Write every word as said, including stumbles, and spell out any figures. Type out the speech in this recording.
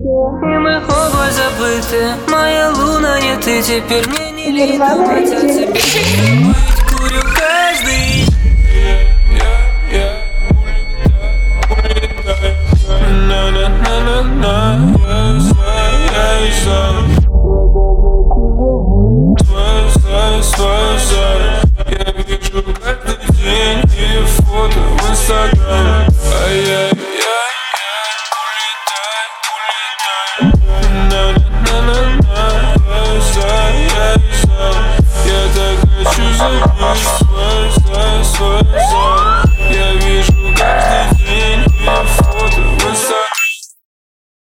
И мы оба забыты. Моя луна, нет, ты теперь мне не лень думать о тебе. Быть курю каждый. Я вижу каждый день и фото в Инстаграме. А я